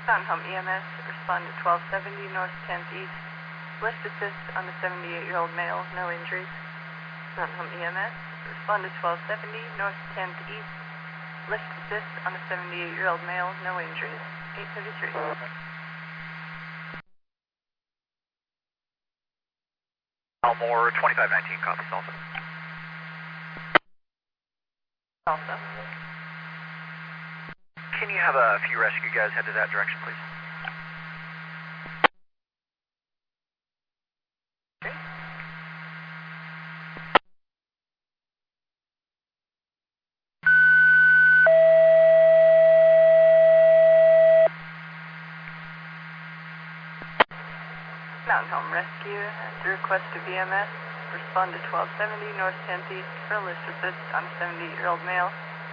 Mountain Home EMS, respond to 1270 North 10th East. Lift assist on a 78-year-old male, no injuries. Mountain Home EMS, respond to 1270 North 10th East. Lift assist on a 78-year-old male, no injuries. 833. Elmore 2519, copy Salsa. Also. Can you have a few rescue guys head to that direction, please? Okay. Mountain Home Rescue, at the request of EMS, respond to 1270 North 10th East for a lift assist on a 78-year-old male.